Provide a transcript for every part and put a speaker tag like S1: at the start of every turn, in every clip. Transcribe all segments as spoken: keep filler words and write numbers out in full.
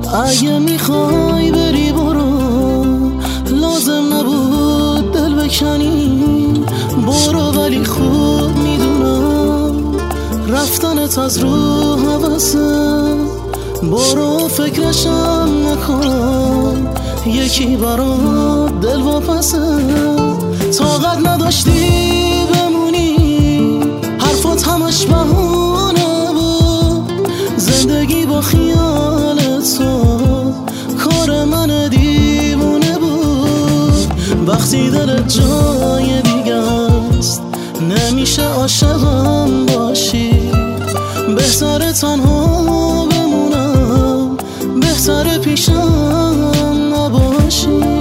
S1: اگه میخوای بری برو، لازم نبود دل بکنی. برو ولی خوب میدونم رفتنت از رو حوثه. برو فکرشم نکن، یکی برات دل واپسه. طاقت نداشتی بمونی، حرفات همش بهونه بود. زندگی با خیال تو کار من دیوونه بود. وقتی دلت جای دیگه است نمیشه عاشقم باشی. بهتره تنها بمونم، بهتره پیشم نباشی.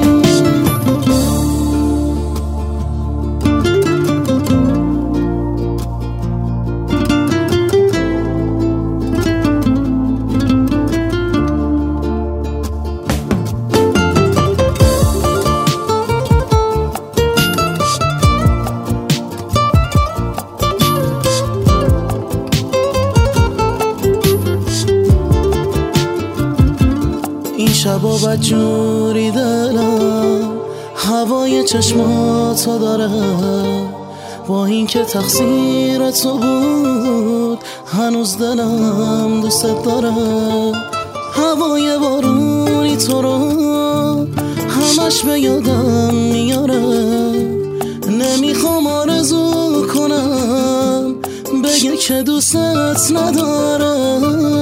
S1: این شبا بدجوری دلم هوای چشماتو داره. با این که تقصیر تو بود هنوز دلم دوست داره. هوای بارونی تو رو همش به یادم میاره. نمیخوام آرزو کنم بگه که دوستت نداره.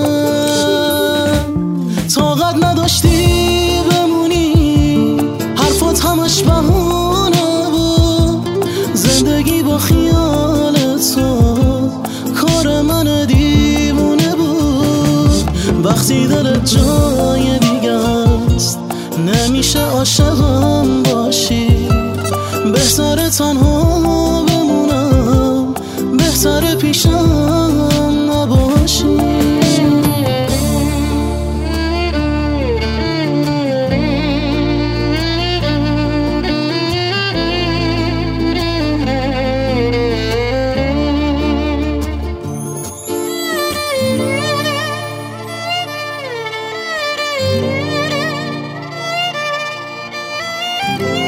S1: طاقت نداشتی بمونی، حرفات همش بهونه بود. زندگی با خیال تو کار من دیوونه بود. وقتی دلت جای دیگه است نمیشه عاشقم باشی. بهتره تنها بمونم، بهتره پیشم نباشی.
S2: Thank you.